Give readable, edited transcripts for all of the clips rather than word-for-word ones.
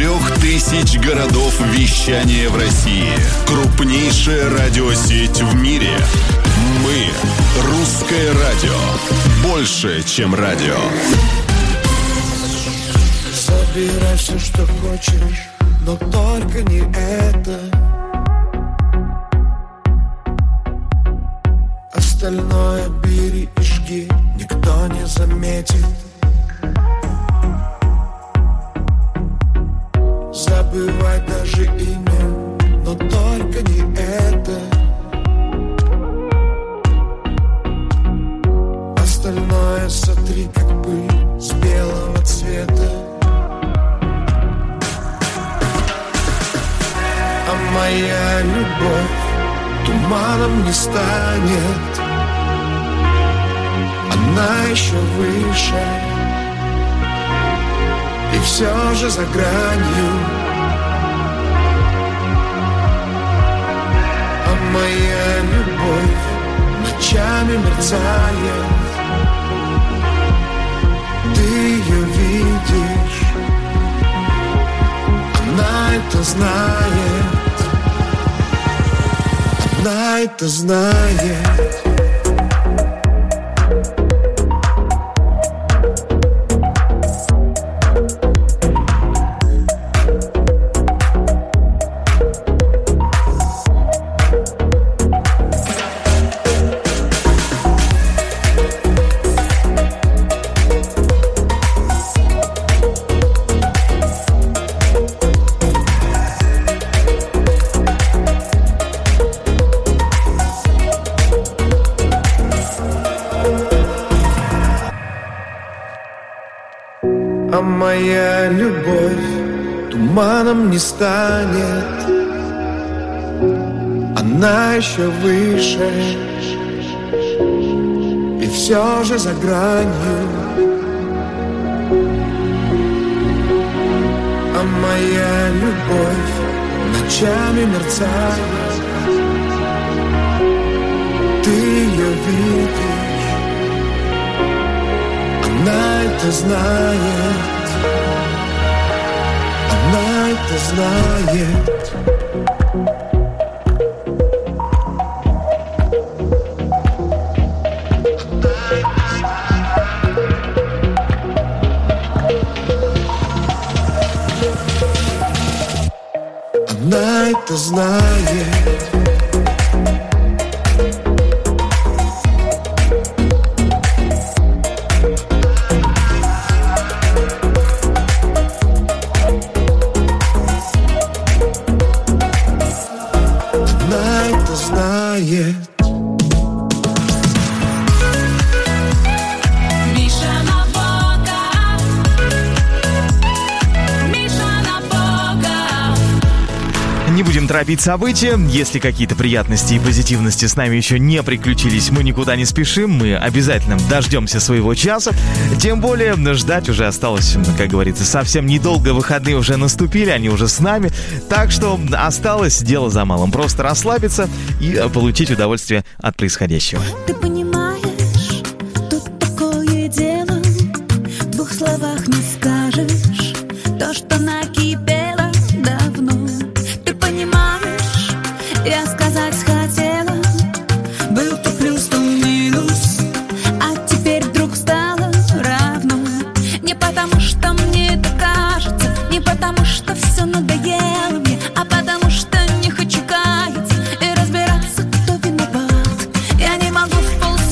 3000 городов вещания в России. Крупнейшая радиосеть в мире. Мы – Русское радио. Больше, чем радио. Забирай все, что хочешь, но только не это. Остальное бери и жги, никто не заметит. Забывай даже имя, но только не это. Остальное сотри, как пыль с белого цвета. А моя любовь туманом не станет. Она еще выше, и все же за гранью. А моя любовь ночами мерцает. Ты ее видишь, она это знает. Она это знает. А моя любовь туманом не станет. Она еще выше, и все же за гранью. А моя любовь ночами мерцает. Ты ее видишь, она это знает. Она это знает. Она это знает. Торопить события. Если какие-то приятности и позитивности с нами еще не приключились, мы никуда не спешим. Мы обязательно дождемся своего часа. Тем более, ждать уже осталось, как говорится, совсем недолго. Выходные уже наступили, они уже с нами. Так что осталось дело за малым. Просто расслабиться и получить удовольствие от происходящего. Ты понимаешь, тут такое дело. В двух словах не скажешь то, что накипело давно. Я сказать хотела, был то плюс, то минус, а теперь вдруг стало равно. Не потому что мне это кажется, не потому что все надоело мне, а потому что не хочу каяться и разбираться, кто виноват. Я не могу в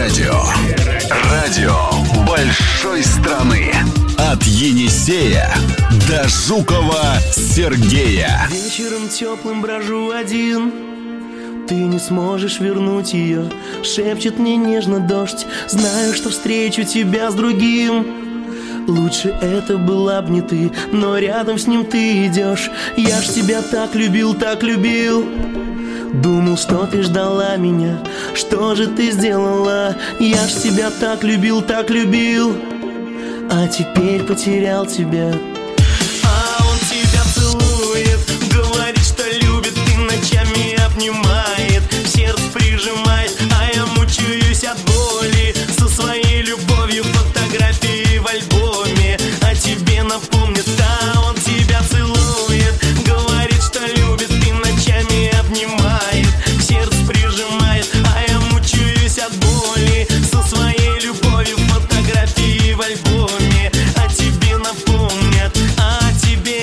радио. Радио большой страны. От Енисея до Жукова Сергея. Вечером теплым брожу один. Ты не сможешь вернуть ее. Шепчет мне нежно дождь. Знаю, что встречу тебя с другим. Лучше это была б не ты, но рядом с ним ты идешь. Я ж тебя так любил, так любил. Думал, что ты ждала меня. Что же ты сделала? Я ж тебя так любил, так любил. А теперь потерял тебя. А он тебя целует, говорит, что любит, и ночами обнимает, в сердце прижимает, а я мучаюсь от боли. Со своей любовью фотографии в альбоме о тебе напомнит. А он тебя целует, говорит, что любит, и ночами обнимает, в сердце прижимает, а я мучаюсь от боли. Со своей любовью фотографии в альбоме о тебе напомнят, о тебе.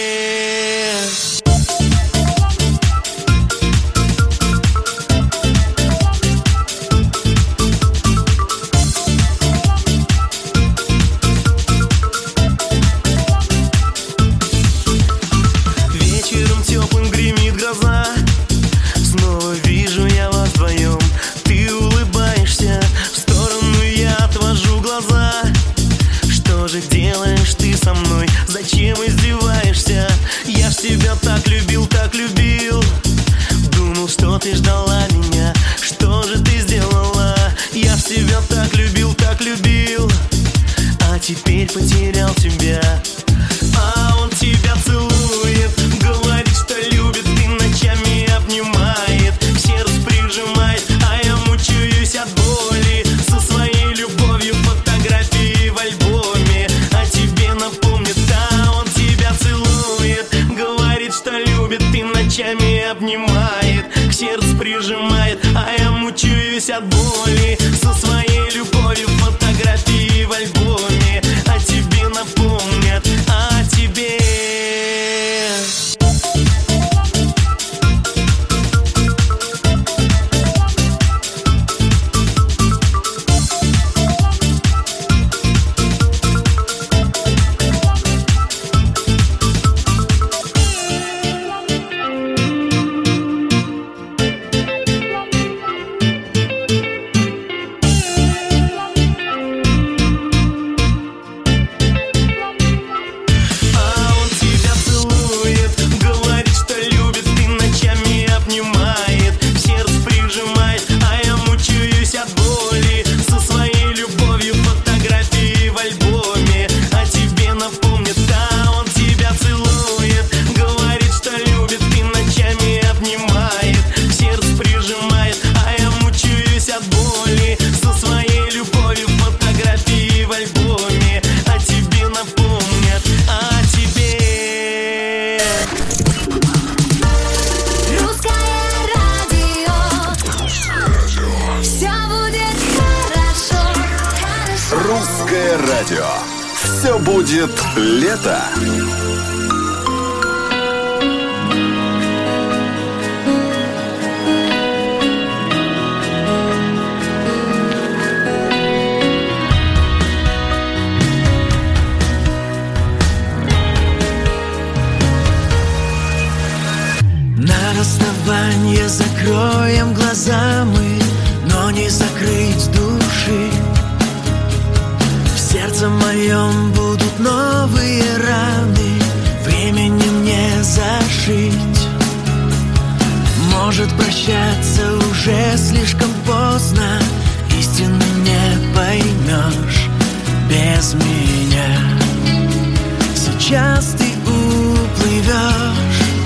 Вечером теплым гремит гроза. Снова вижу я вас вдвоем. Ты улыбаешься, в сторону я отвожу глаза. Что же делаешь ты со мной? Зачем издеваешься? Я ж тебя так любил, так любил. Думал, что ты ждала меня. Что же ты сделала? Я ж тебя так любил, так любил. А теперь потерял тебя. А он тебя целует, говорит, что любит, и ночами обнимает, в сердце прижимает, а я мучаюсь от боли. Со своей любовью фотографии в альбоме о тебе напомнит. А он тебя целует, говорит, что любит, и ночами обнимает, к сердцу прижимает, а я мучаюсь от боли. Со своей любовью фотографии в альбоме о тебе напомнят, о тебе. Русское радио. Все будет лето. На расставание закроем глаза мы, но не закрыть души. В сердце моем будут новые раны, временем не зашить. Может, прощаться уже слишком поздно, истину не поймешь без меня. Сейчас ты уплывешь.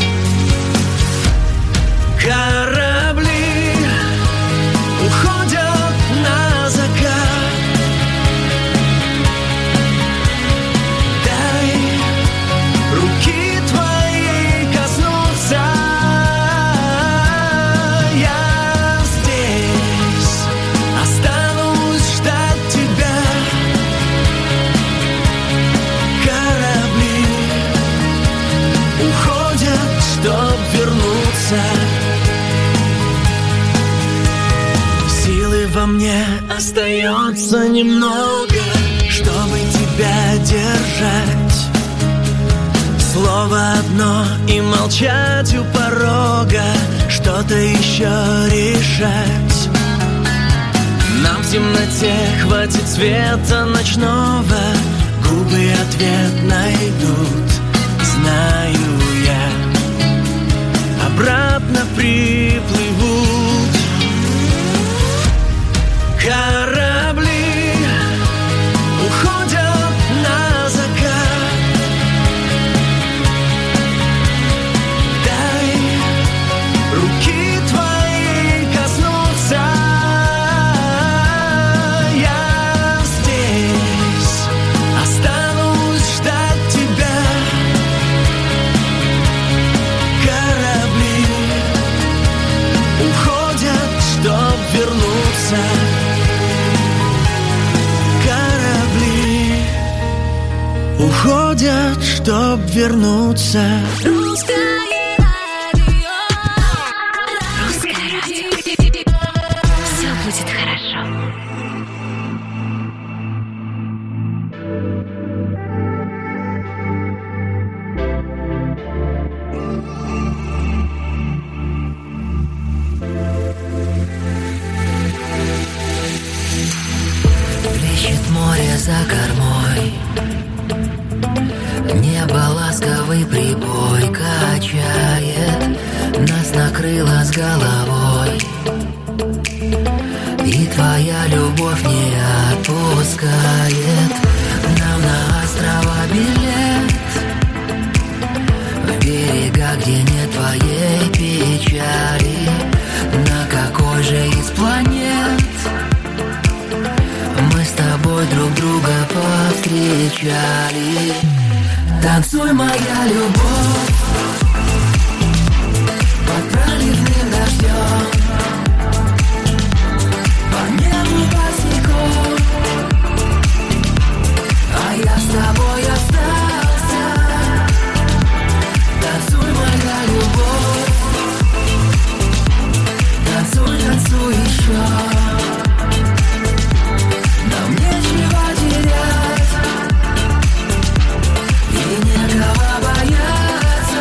Корабли уходят на закат. Дай руки твоей коснуться. Я мне остается немного, чтобы тебя держать. Слово одно и молчать у порога, что-то еще решать. Нам в темноте хватит света ночного, губы ответ найдут, знаю я. Обратно приплывут корабли, уходят на закат. Дай руки твои коснуться. Я здесь останусь ждать тебя. Корабли уходят, чтоб вернуться. Уходят, чтоб вернуться. Русское радио. Русское радио. Все будет хорошо. Плещет море за кормой, небо ласковый прибой качает, нас накрыло с головой, и твоя любовь не отпускает. Нам на острова билет, в берега, где нет твоей печали. На какой же из планет мы с тобой друг друга повстречали? Танцуй, моя любовь, под проливным дождем, по небу босиком, а я с тобой остался. Танцуй, моя любовь, танцуй, танцуй еще. Нам нечего терять и некого бояться.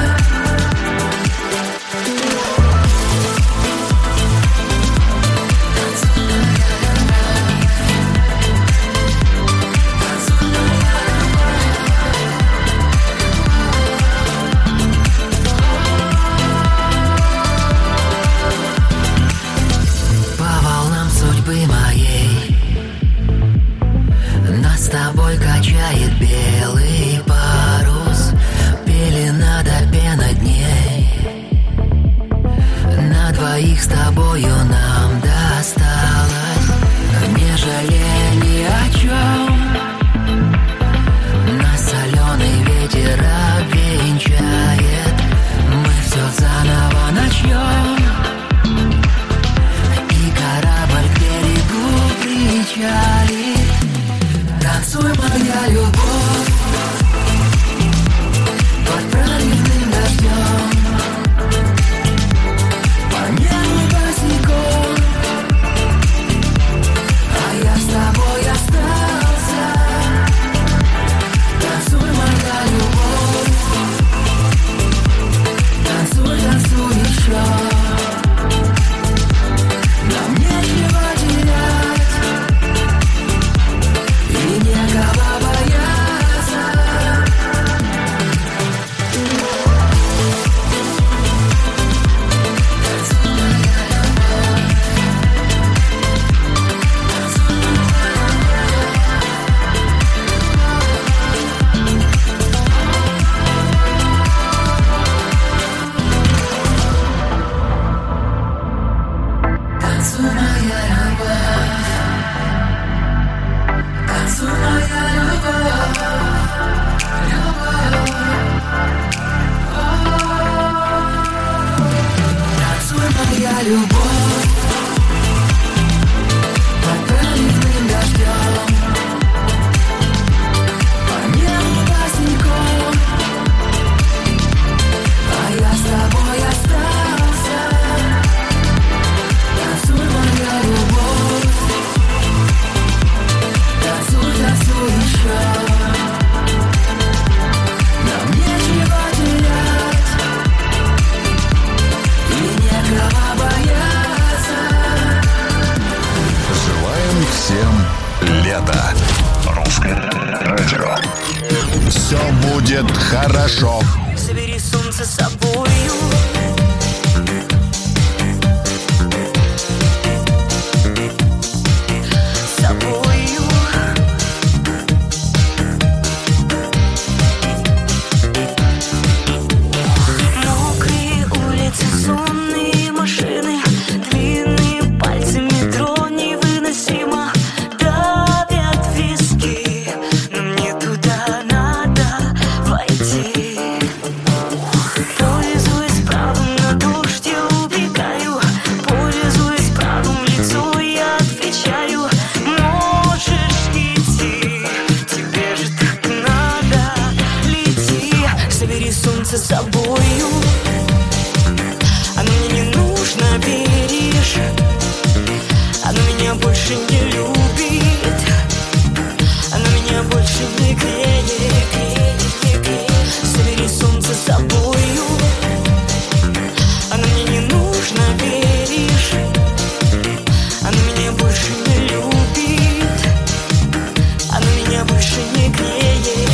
По волнам судьбы моей нас с тобой качает белый парус, пелена до пена дней. На двоих с тобою нам досталось, не жалея ни о чем. Нас соленый ветер обвенчает, мы все заново начнем. И корабль к берегу причалит. Танцуй, моя любовь, под проливным дождем, по небу босиком, а я с тобой остался. Танцуй, моя любовь, танцуй, танцуй еще. Нам нечего терять и некого бояться. Танцуй, моя любовь, танцуй, моя любовь, любовь. Танцуй, моя любовь, под проливным дождем, по небу босиком, а я с тобой остался. Танцуй, моя любовь, будет хорошо. Забери солнце с собою. С собою. Мокрые улицы, сонные машины, длинные пальцы, метро невыносимо давят виски, но мне туда надо войти. Пользуясь правом на дождь, я убегаю. Пользуясь правом в лицо, я отвечаю: можешь идти, тебе же так надо, лети. Забери солнце с собою, оно мне не нужно, веришь? Оно меня больше не любит, оно меня больше не греет. Забери солнце с собою, оно мне не нужно, веришь? Оно меня больше не любит, оно меня больше не греет.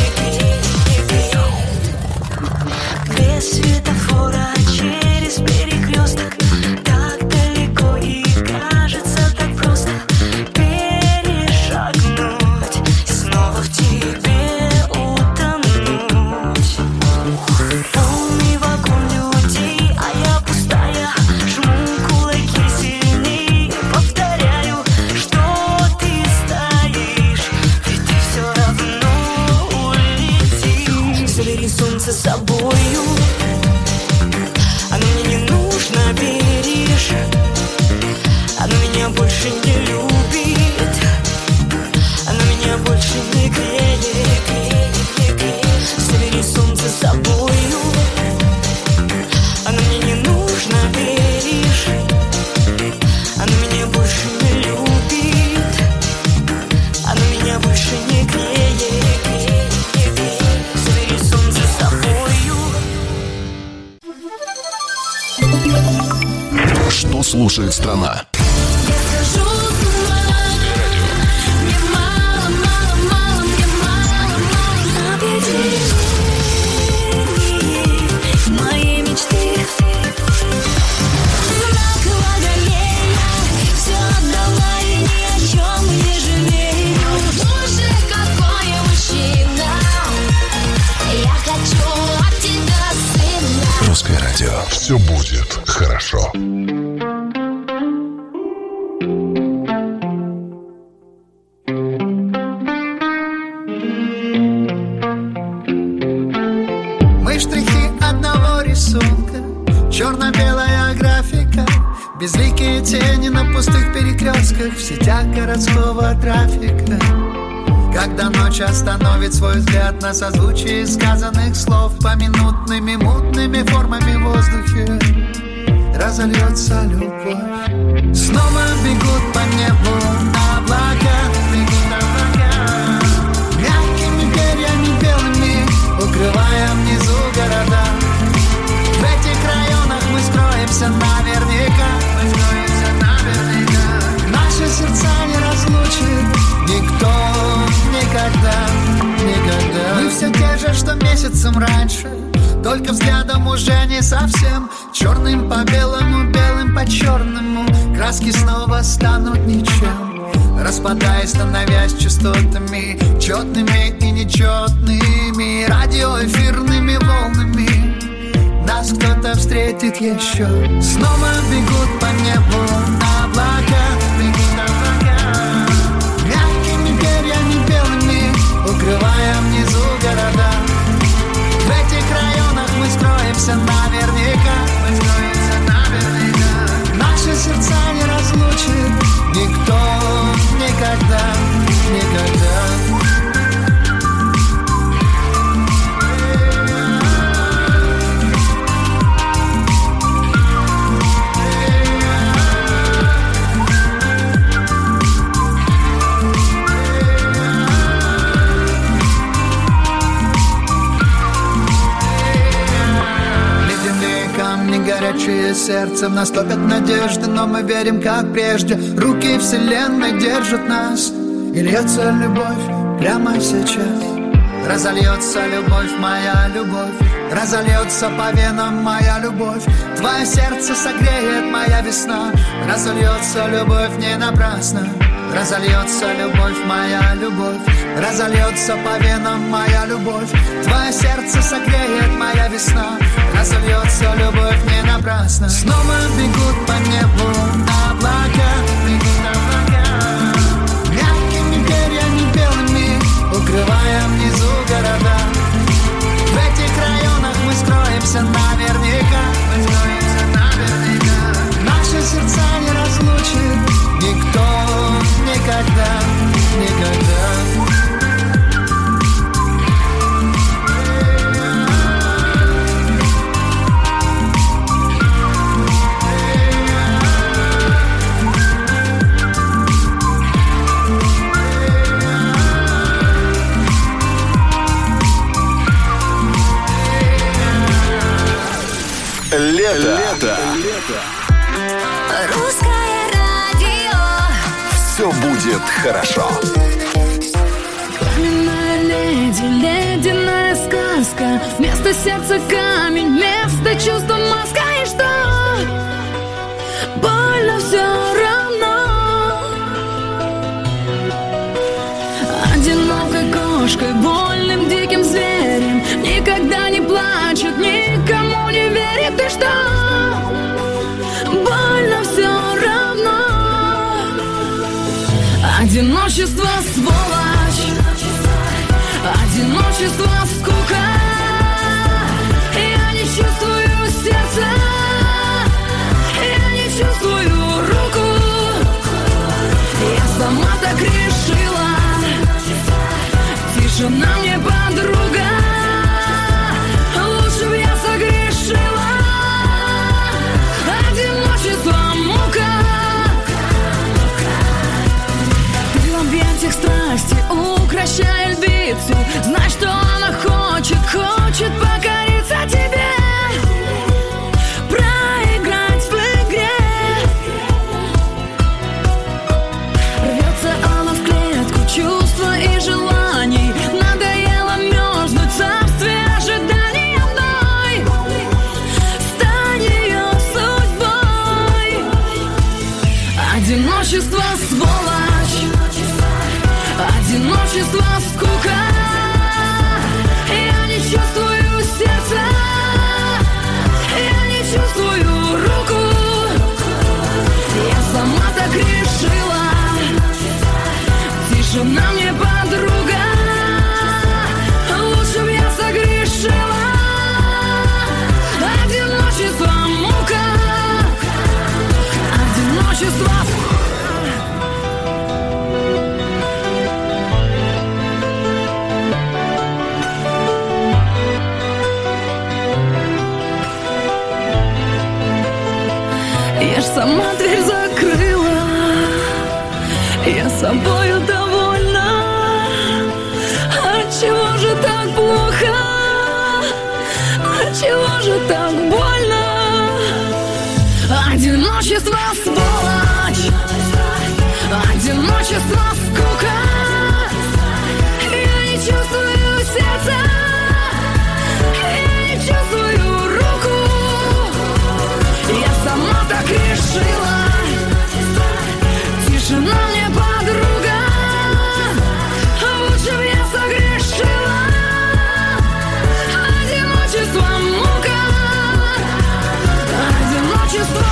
Без светофора через перекресток, так далеко и кажется так просто перешагнуть и снова в тебе утонуть. Полный вагон людей, а я пустая. Жму кулаки сильней, повторяю, что ты стоишь, ведь ты все равно улетишь. Забери солнце с собою, оно мне не нужно, веришь? Оно меня больше не любит, оно меня больше не греет. Забери солнце с собою, оно мне не нужно, веришь? Оно меня больше не любит, оно меня больше не греет. Забери солнце с собою. Что слушает страна? Схожу с ума. Мне мало, мало, мало, мне мало, мало объединений моей мечты. Знак водолея, все отдала и ни о чем не жалею. Боже, какой мужчина, я хочу от тебя сына. Русское радио. Все будет хорошо. Мы штрихи одного рисунка, черно-белая графика, безликие тени на пустых перекрестках в сетях городского трафика. Когда ночь остановит свой взгляд на созвучии сказанных слов, поминутными мутными формами в воздухе разольется любовь. Снова бегут по небу облака, бегут облака, мягкими перьями белыми, укрывая внизу города. В этих районах мы скроемся наверняка, мы скроемся наверняка. Наши сердца не разлучит никто никогда, никогда. Мы все те же, что месяцем раньше, только взглядом уже не совсем. Черным по белому, белым по черному, краски снова станут ничем, распадаясь, становясь частотами, четными и нечетными, радиоэфирными волнами. Нас кто-то встретит еще. Снова бегут по небу облака, бегут облака, мягкими перьями белыми, укрывая внизу города. В этих районах мы скроемся наверняка, мы скроемся наверняка. Наши сердца не разлучит никто никогда, никогда. Горячие сердцем нас топят надежды, но мы верим, как прежде. Руки вселенной держат нас, и льется любовь прямо сейчас. разольется любовь, моя любовь, разольется по венам моя любовь. Твое сердце согреет моя весна, разольется любовь не напрасно. Разольется любовь, моя любовь, разольется по венам моя любовь. Твое сердце согреет моя весна, разольется любовь не напрасно. Снова бегут по небу облака, мягкими перьями белыми, укрывая внизу города. В этих районах мы скроемся наверняка, наши сердца не разлучит никто никогда, никогда. Лето. Русское радио. Все будет хорошо. Каменная леди, ледяная сказка. Вместо сердца камень, вместо чувства маска. И что? Больно все равно. Одинокой кошкой, вольным диким зверем, никогда не плачет, никому не верит. И что? Больно все равно. Одиночество, сволочь, одиночество, скука. Я не чувствую сердца, я не чувствую руку. Я сама так решила, тишина мне подруга. Лучше б я согрешила. Одиночество, мука. Ты в объятиях страсти, укращая львицу. Знай, что она хочет покориться тебе, проиграть в игре. Рвется она в клетку чувства и желаний. Надоело мерзнуть в царстве ожидания одной. Стань ее судьбой. Одиночество, сволочь, одиночество, скука. Я не чувствую сердца, я не чувствую руку. Я сама так решила, тишина мне подруга. Лучше б я согрешила. Одиночество, мука. Одиночество. Я ж сама дверь закрыла, я собою довольна. Отчего же так плохо? Отчего же так больно? Одиночество, сволочь, одиночество, скука. Я не чувствую сердца, я не чувствую руку. Я сама так решила, тишина мне подруга. Лучше б я согрешила. Одиночество, мука. Одиночество.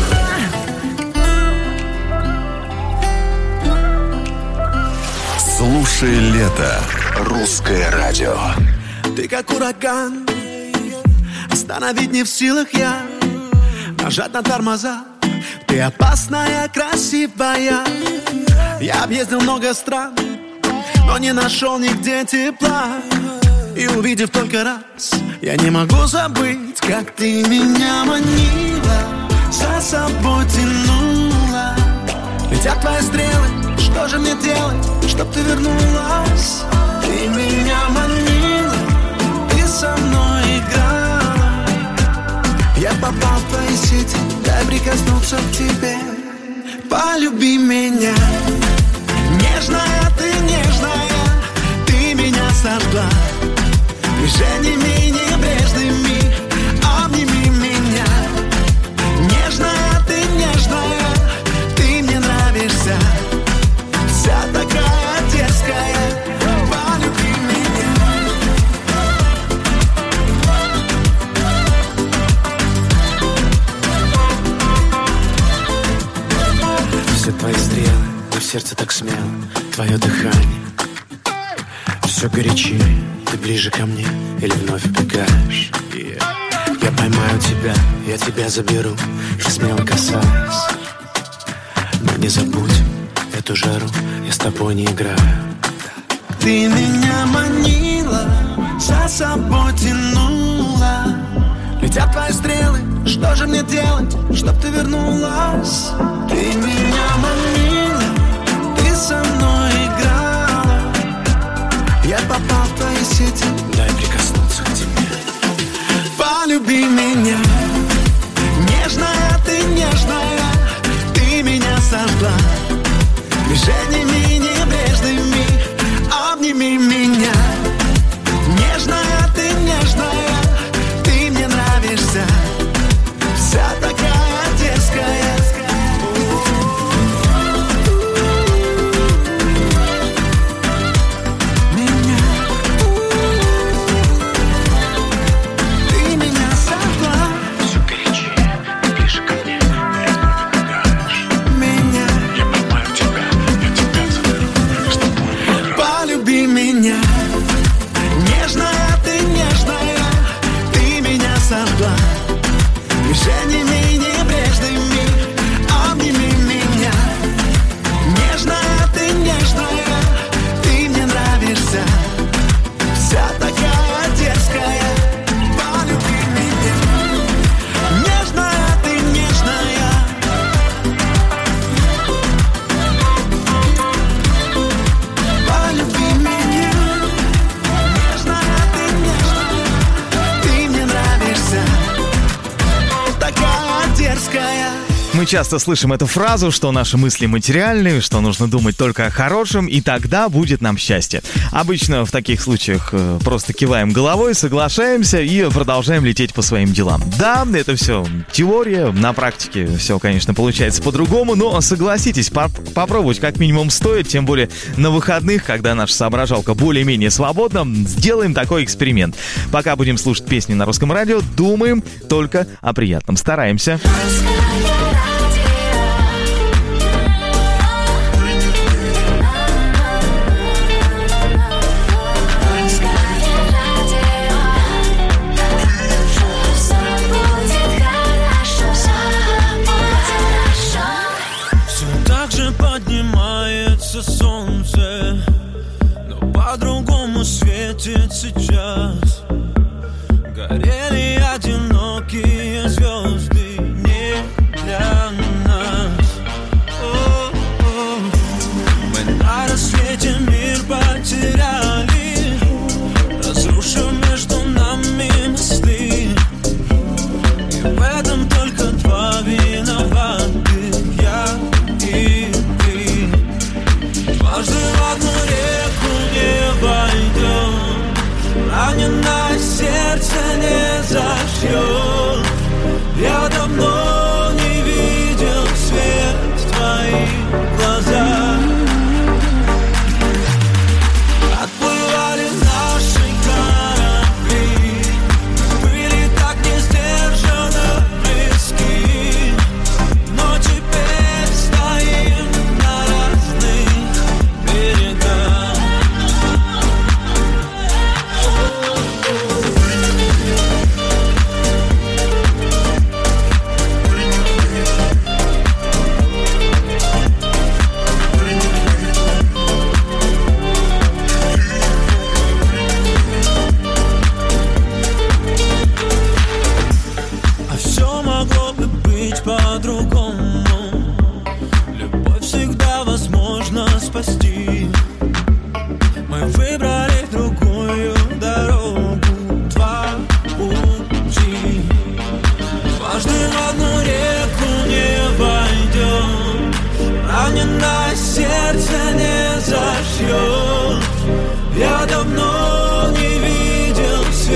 Слушай лето. Русское радио. Ты как ураган, остановить не в силах я, нажать на тормоза. Ты опасная, красивая. Я объездил много стран, но не нашел нигде тепла. И увидев только раз, я не могу забыть, как ты меня манила, за собой тянула. Летят твои стрелы, что же мне делать, чтоб ты вернулась? Ты меня манила, ты со мной играла. Я попал в твои сети, дай прикоснуться к тебе. Полюби меня, нежная, ты меня сожгла. движениями небрежными. Обними меня, нежная ты, нежная, ты мне нравишься, вся такая дерзкая, полюби меня. Все твои стрелы, но в сердце так смело, твое дыхание все горячее, ты ближе ко мне или вновь убегаешь. Я поймаю тебя, я тебя заберу и смело касаюсь. Но не забудь эту жару, я с тобой не играю. Ты меня манила, за собой тянула. Летят твои стрелы, что же мне делать, чтоб ты вернулась? Ты меня манила, ты со мной играла. Я попал в твои сети, дай прикоснуться к тебе. Полюби меня, нежная ты, нежная, ты меня сожгла. Движениями небрежными, обними меня. Нежная ты, нежная, ты мне нравишься, вся такая дерзкая. Движениями небрежными, обними меня. Нежная ты, нежная, ты мне нравишься, вся такая дерзкая. Полюби меня, нежная ты, нежная. Полюби меня, нежная ты, нежная, ты мне нравишься, такая дерзкая. Мы часто слышим эту фразу, что наши мысли материальны, что нужно думать только о хорошем, и тогда будет нам счастье. Обычно в таких случаях просто киваем головой, соглашаемся и продолжаем лететь по своим делам. Да, это все теория, на практике все, конечно, получается по-другому, но согласитесь, попробовать как минимум стоит, тем более на выходных, когда наша соображалка более-менее свободна, сделаем такой эксперимент. Пока будем слушать песни на русском радио, думаем только о приятном, стараемся. Поднимается солнце, но по-другому светит сейчас. Горели одинокие звезды не для нас. Мы на рассвете мир потеряли, разрушив между нами мосты. И в этом только два виноваты, я и дважды в одну реку не войдем, раненое сердце не зашьет. Я давно не видел свет в твоих глазах. Отплывали наши корабли, были так несдержанно близки, но теперь стоим на разных берегах. А все могло бы быть по-другому. Любовь всегда возможно спасти. Мы выбрали другую дорогу, два пути. Дважды в одну реку не войдем, раненое сердце не зашьет. Я давно не видел свет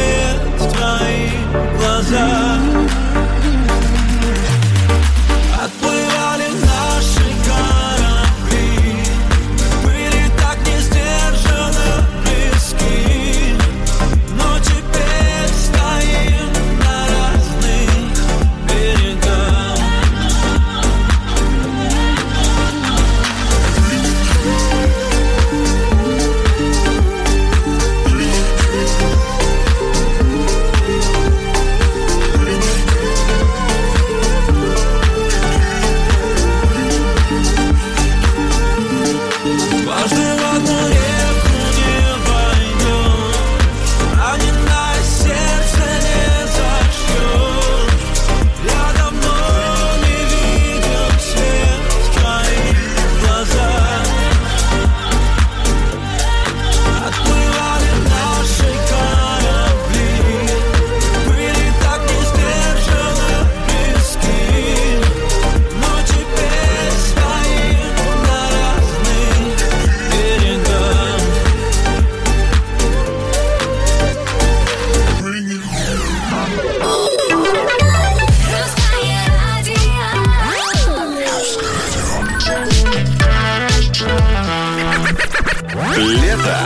Лето.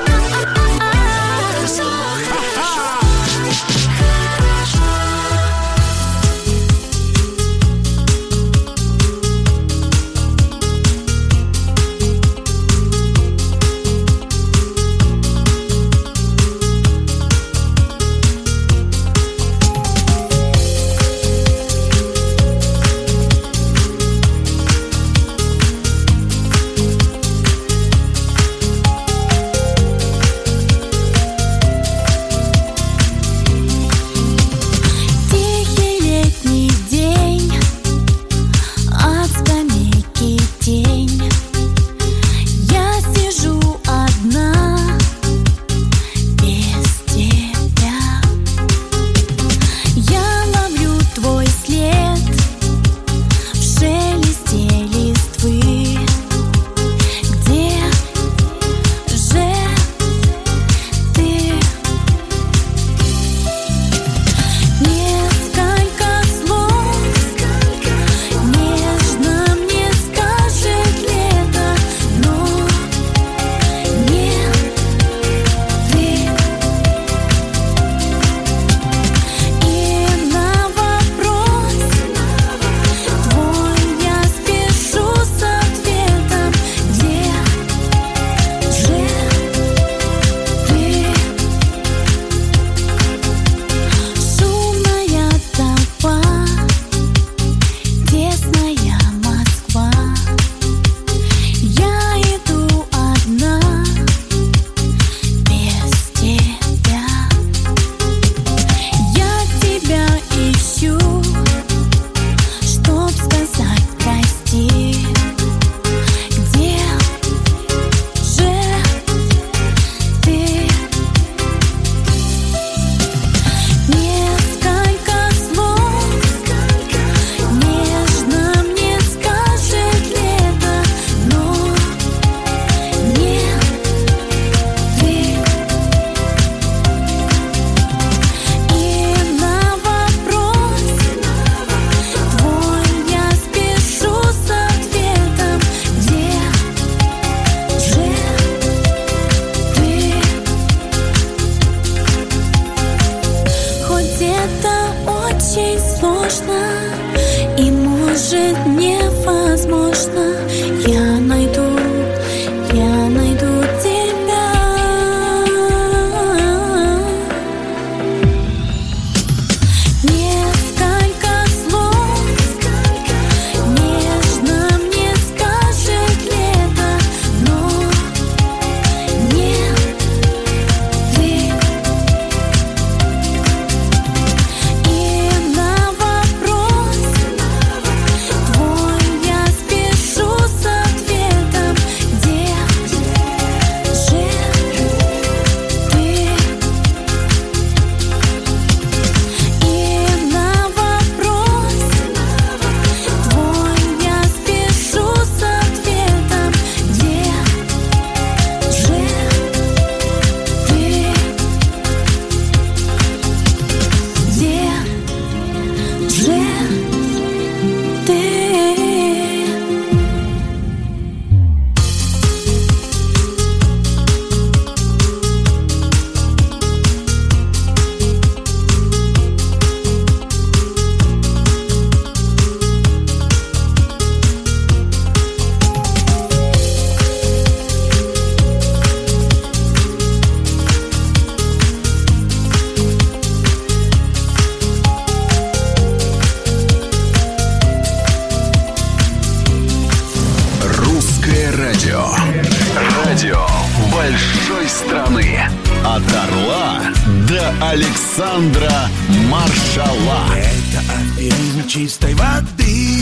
Большой страны. От Орла до Александра Маршала. Это организм чистой воды.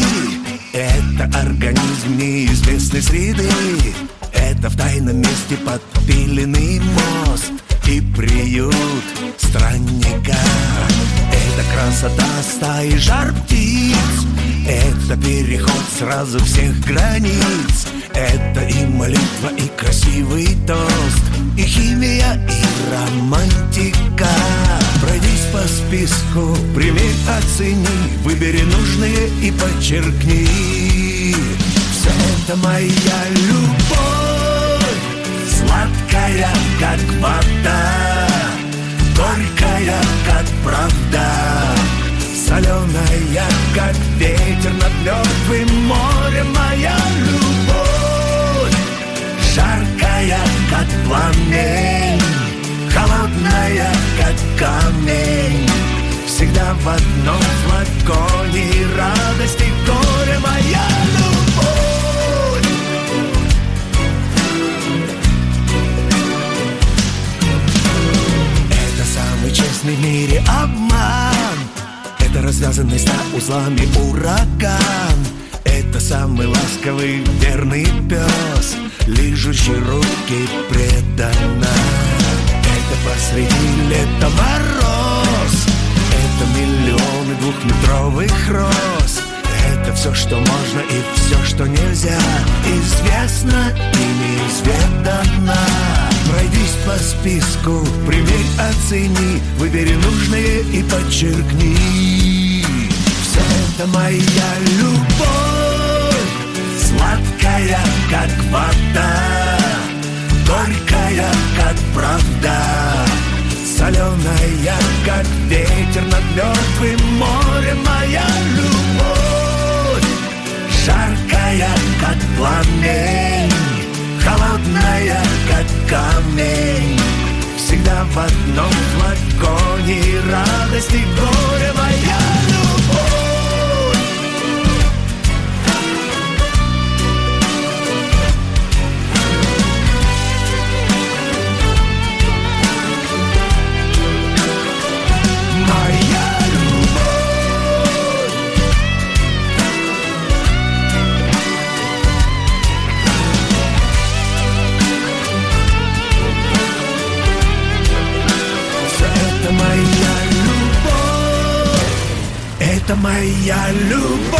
Это организм неизвестной среды. Это в тайном месте подпиленный мост и приют странника. Это красота стаи жар птиц. Это переход сразу всех границ. Это и молитва, и красивый тост, и химия, и романтика. Пройдись по списку, прими, оцени, выбери нужные и подчеркни. Все это моя любовь, сладкая, как вода, горькая, как правда, соленая, как ветер над мертвым морем. Моя любовь, жаркая, как пламень, холодная, как камень, всегда в одном флаконе, радость и горе. Моя любовь. Это самый честный в мире обман, это развязанный 100 узлами ураган, это самый ласковый верный пес, лижущий руки преданно. Это посреди лета мороз, это миллионы двухметровых роз. Это все, что можно и все, что нельзя, известно и неизведано. Пройдись по списку, примерь, оцени, выбери нужное и подчеркни. Все это моя любовь, сладкая, как вода, горькая, как правда, соленая, как ветер над мертвым морем. Моя любовь, жаркая, как пламень, холодная, как камень, всегда в одном флаконе, радость и горе. Моя любовь. Это моя любовь,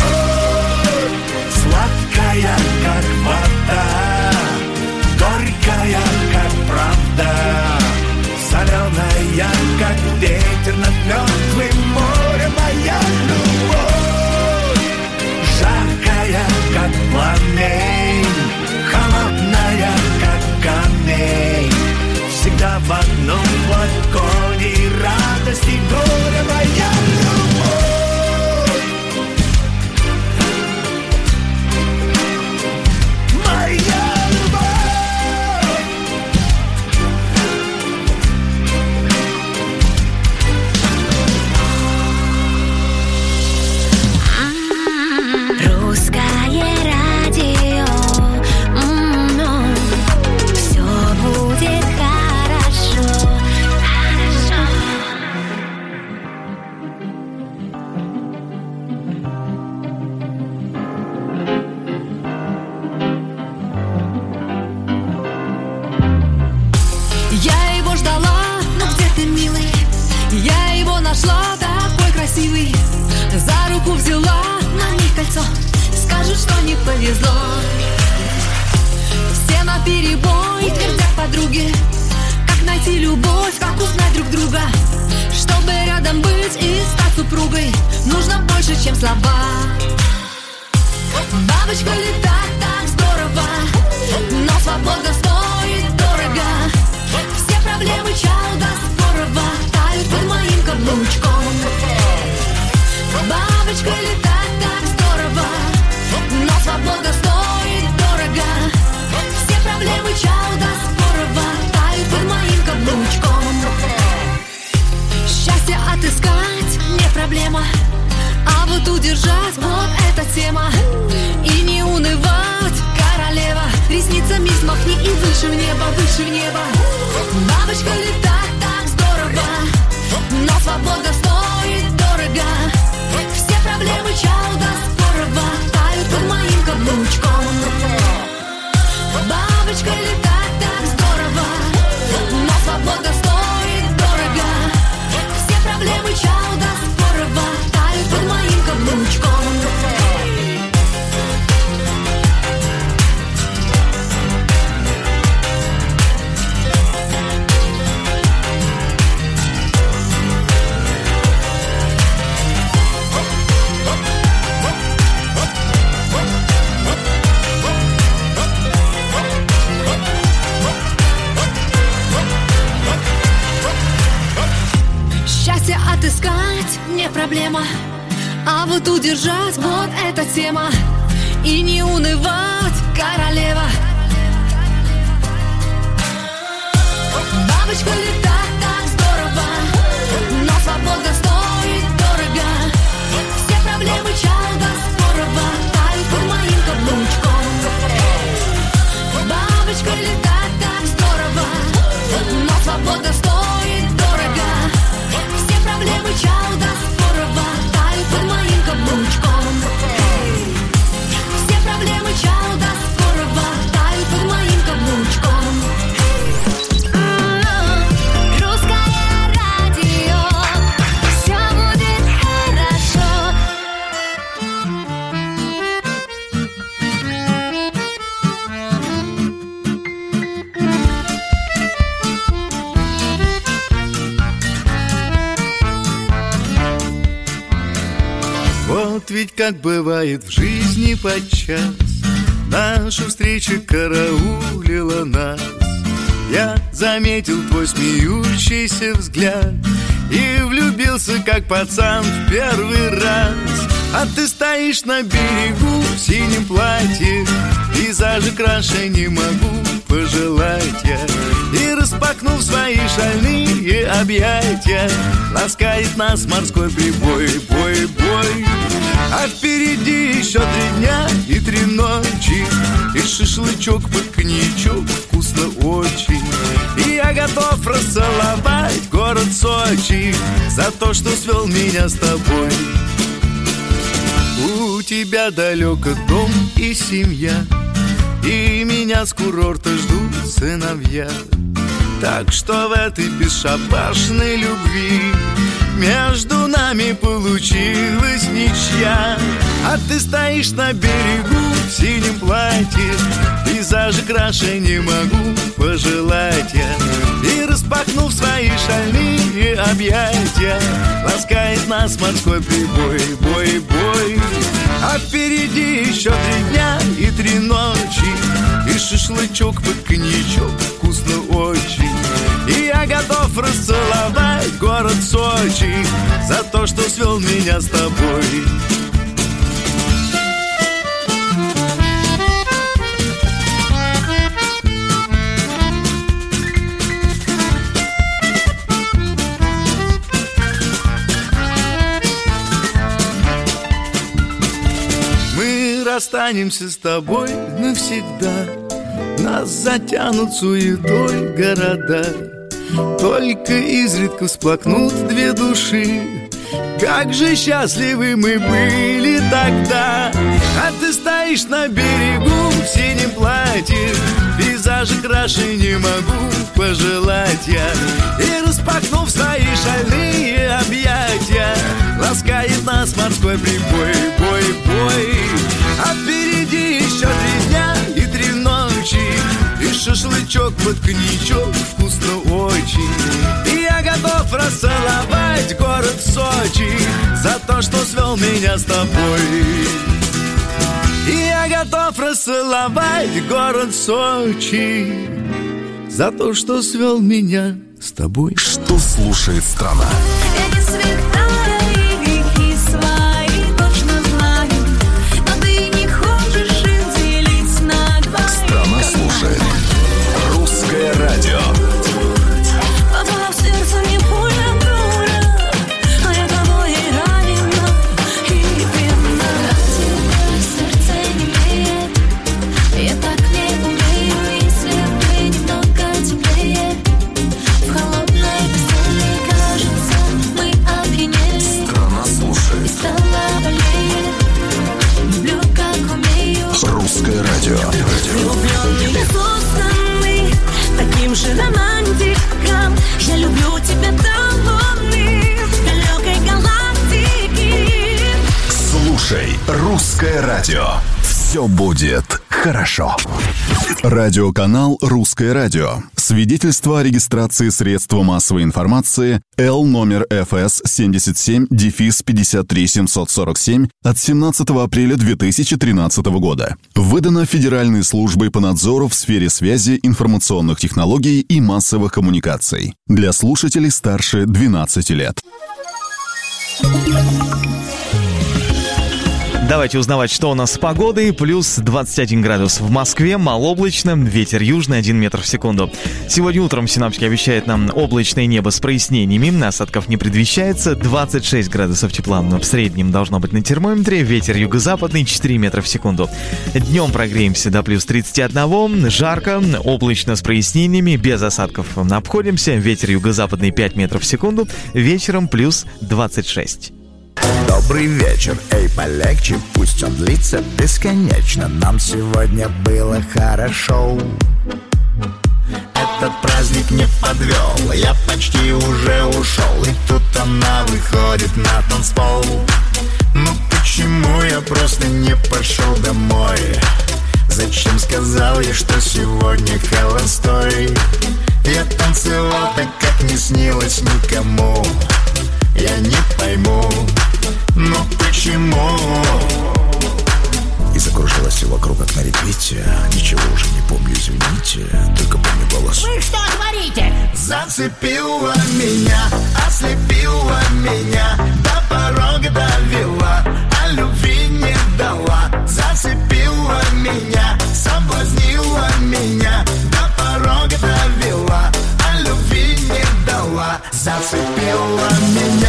сладкая, как вода, горькая, как правда, соленая, как ветер над мертвым морем. Моя любовь, жаркая, как пламень, холодная, как камень, всегда в одном флаконе, радость и горе. Моя любовь. За руку взяла, на ней кольцо, скажут, что не повезло. Все наперебой твердят подруги, как найти любовь, как узнать друг друга. Чтобы рядом быть и стать супругой, нужно больше, чем слова. Бабочка летает так здорово, но свобода стоит дорого. Все проблемы чау до спорова тают под моим каблучком. Бабочка летает так здорово, но свобода стоит дорого. Все проблемы чау до спорова тают под моим каблучком. Счастье отыскать не проблема, а вот удержать вот эта тема. И не унывать, королева, ресницами взмахни и выше в небо, выше в небо. Бабочка летает так здорово, но свобода стоит дорого. Все проблемы чау до спорова тают под моим каблучком. Бабочка летает так здорово, но свобода стоит дорого. Все проблемы чау до спорова тают под моим каблучком. вот удержать вот эта тема и не унывать, королева. Бабочка летает так здорово, но свобода стоит дорого. Все проблемы чалга скорого тают под моим каблучком. Бабочка летает так здорово, но свобода стоит дорого. Все проблемы чалга скорого тают под моим каблучком. Все проблемы чалга скорого тают под моим каблучком. Вот ведь как бывает в жизни подчас, наша встреча караулила нас. Я заметил твой смеющийся взгляд и влюбился, как пацан, в первый раз. А ты стоишь на берегу в синем платье, пейзажи краше не могу пожелать я. И распахнув свои шальные объятия, ласкает нас морской прибой, бой, бой. А впереди еще 3 дня и 3 ночи, и шашлычок под коньячок вкусно очень. И я готов расцеловать город Сочи за то, что свел меня с тобой. У тебя далеко дом и семья, и меня с курорта ждут сыновья. Так что в этой бесшабашной любви между нами получилась ничья. А ты стоишь на берегу в синем платье, пейзажи краше не могу пожелать я. И распахнув свои шальные объятия, ласкает нас морской прибой, бой, бой. А впереди еще 3 дня и 3 ночи, и шашлычок под коньячок вкусно очень. И я готов расцеловать город Сочи за то, что свел меня с тобой. Мы расстанемся с тобой навсегда, нас затянут суетой города. Только изредка всплакнут 2 души. Как же счастливы мы были тогда. А ты стоишь на берегу в синем платье, пейзажи краше не могу пожелать я. И распахнув свои шальные объятия, ласкает нас морской прибой, бой, бой. А впереди еще 3 дня и 3 ночи, и шашлычок под коньячок вкусно очень. И я готов расцеловать город Сочи за то, что свел меня с тобой. И я готов расцеловать город Сочи за то, что свел меня с тобой. Что слушает страна? Я не святая и грехи свои точно знаю, но ты не хочешь их делить на 2. Страна слушает Русское радио. Попала в сердце мне пуля дура, а я тобой и ранена, и бедна. Сердце не бьет, я так не умею, если ты немного теплее. В холодной постели, кажется, мы опьянели. Страна слушает И стала более, люблю, как умею. Русское радио. Влюбленный созданный таким же романтиком. Я люблю тебя давным, далекой галактики. Слушай Русское радио. Все будет хорошо. Радиоканал «Русское радио». Свидетельство о регистрации средства массовой информации Л номер ФС 77-53-747 от 17 апреля 2013 года. Выдано Федеральной службой по надзору в сфере связи, информационных технологий и массовых коммуникаций. Для слушателей старше 12 лет. Давайте узнавать, что у нас с погодой. Плюс 21 градус в Москве, малооблачно, ветер южный 1 метр в секунду. Сегодня утром синоптики обещают нам облачное небо с прояснениями, осадков не предвещается. 26 градусов тепла в среднем должно быть на термометре, ветер юго-западный 4 метра в секунду. Днем прогреемся до плюс 31, жарко, облачно с прояснениями, без осадков обходимся, ветер юго-западный 5 метров в секунду, вечером плюс 26. Добрый вечер, эй, полегче, пусть он длится бесконечно. Нам сегодня было хорошо. Этот праздник не подвел, я почти уже ушел. И тут она выходит на танцпол. Ну почему я просто не пошел домой? Зачем сказал я, что сегодня холостой? Я танцевал так, как не снилось никому. Я не пойму, ну почему? И закружилось все вокруг, как на репите. Ничего уже не помню, извините. Только помню голос. Вы что творите? Зацепила меня, ослепила меня, до порога довела, а любви не дала. Зацепила меня, соблазнила меня, до порога довела, а любви не дала. Зацепила меня.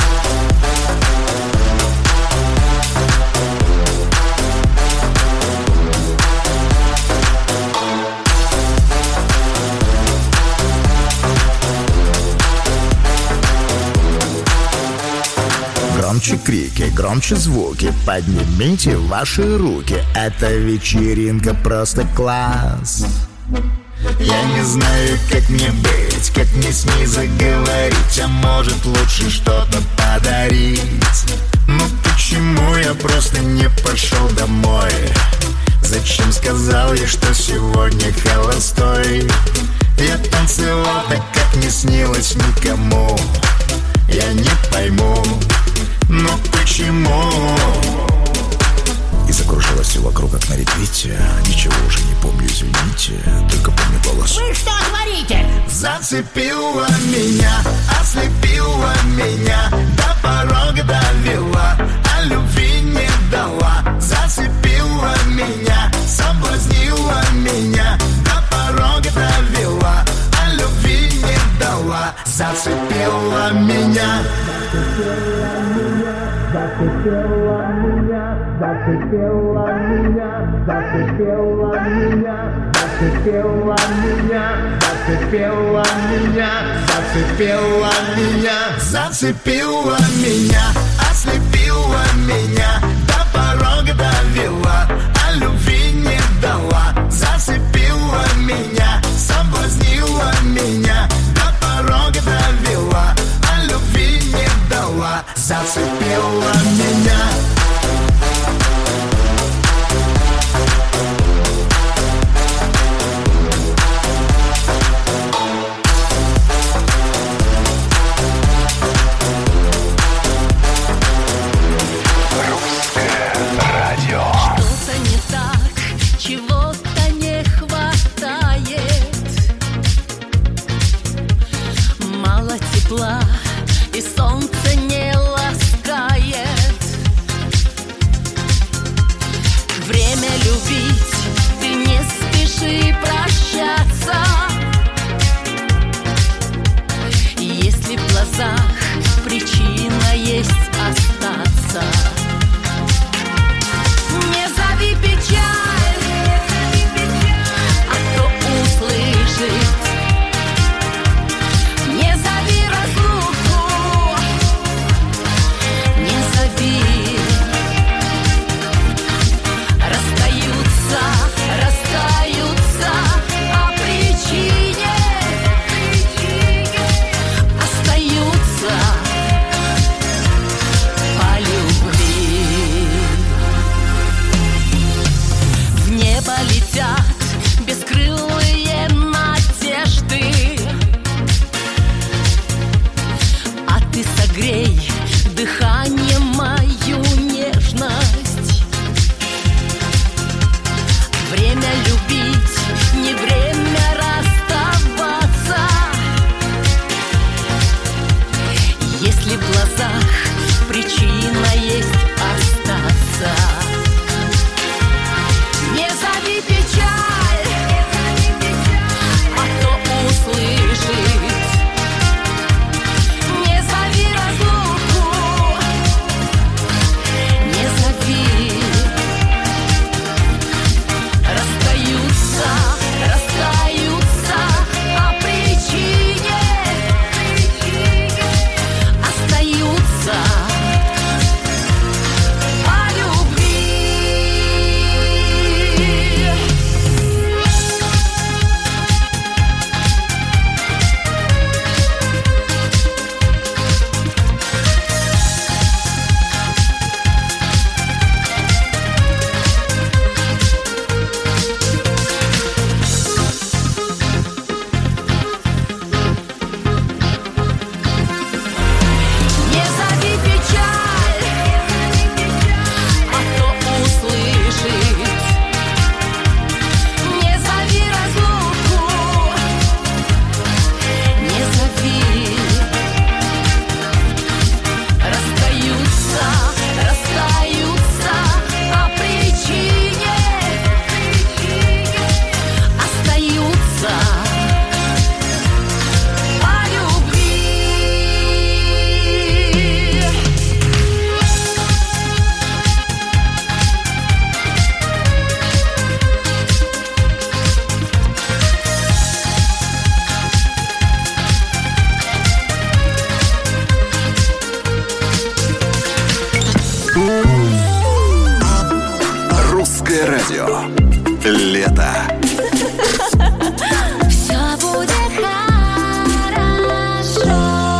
Громче крики, громче звуки, поднимите ваши руки. Эта вечеринка просто класс. Я не знаю, как мне быть, как мне с ней заговорить, а может лучше что-то подарить. Ну почему я просто не пошел домой? Зачем сказал я, что сегодня холостой? Я танцевал так, как не снилось никому. Я не пойму, ну почему? И закружилось все вокруг, как на репите. Ничего уже не помню, извините. Только помню голос. Вы что творите? Зацепила меня, ослепила меня, до порога довела, а любви не дала. Зацепила меня, соблазнила меня, до порога довела, а любви не дала. Зацепила меня. Зацепила меня, зацепила меня, зацепила меня, зацепила меня, зацепила меня, зацепила меня, зацепила меня, ослепила меня, до порога довела, а любви не дала. Зацепила меня, соблазнила меня, до порога довела, а любви не дала. Зацепила меня. Что-то не так, чего-то не хватает. Мало тепла, и солнце не ласкает. Время любить, ты не спеши прощаться. Если в глазах причина есть остаться. Не зови печаль, а то услышит. Не зови разлуку, не зови. Расстаются, расстаются, а причине остаются по любви. В небо летят бескрылые надежды, а ты согрей дыханием мою нежность. Время любить, не время расставаться. Если в глазах причина есть остаться. Лето. Все будет хорошо.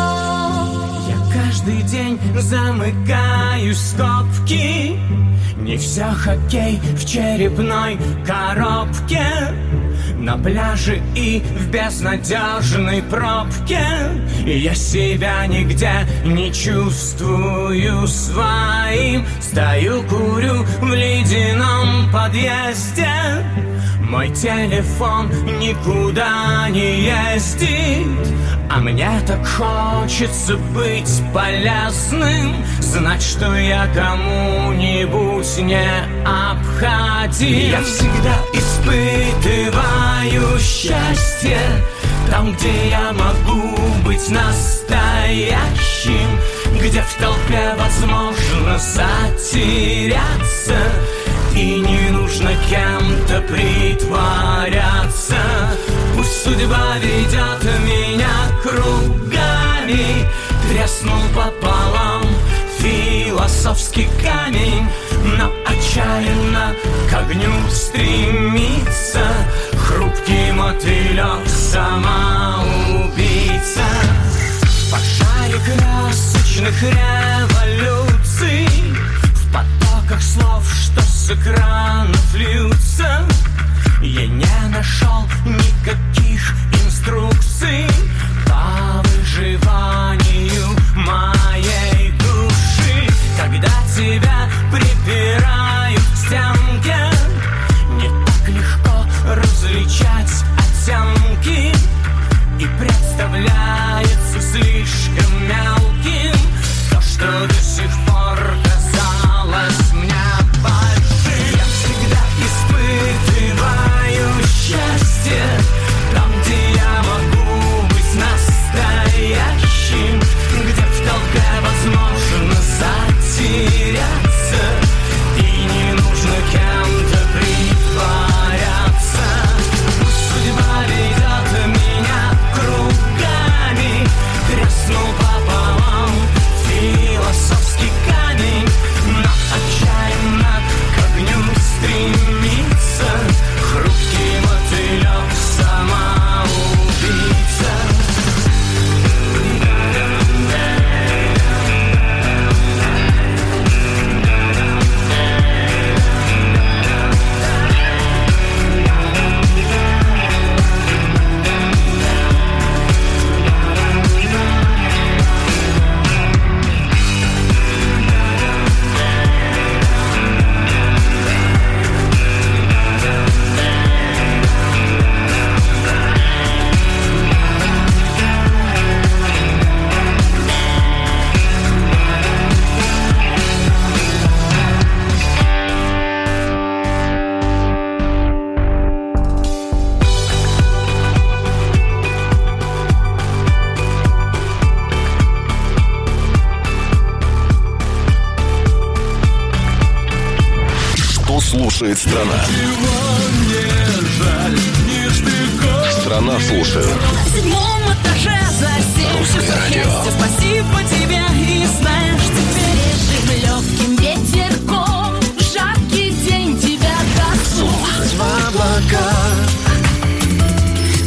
Я каждый день замыкаю скобки. Не все хоккей в черепной коробке. На пляже и в безнадежной пробке. И я себя нигде не чувствую своим. Стою, курю в ледяном подъезде. Мой телефон никуда не ездит. А мне так хочется быть полезным. Знать, что я кому-нибудь необходим. Я всегда испытываю счастье там, где я могу быть настоящим, где в толпе возможно затеряться и не нужно кем-то притворяться. Пусть судьба ведет меня кругами. Треснул пополам философский камень, но отчаянно к огню стремится хрупкий мотылек, самоубийца. В пожаре красочных революций, в потоках слов, что с экранов льются, я не нашел никаких инструкций по выживанию моей души. Когда тебя припирают к стенке, не так легко различать оттенки, и представляется слишком мелким то, что до сих пор казалось мне большим. Я всегда испытываю счастье там, где я могу быть настоящим, где в толпе возможно затеряться и не нужно кем-то притворяться. Пусть судьба ведет меня кругами. Треснул пополам философский камень, но отчаянно к огню стремится хрупкий мотылек, самоубийца. Слушает страна. Страна слушает. На 7-м этаже за 70 месяцев. Спасибо тебе, и знаешь, теперь свежим легким ветерком в жаркий день тебя коснусь. В облака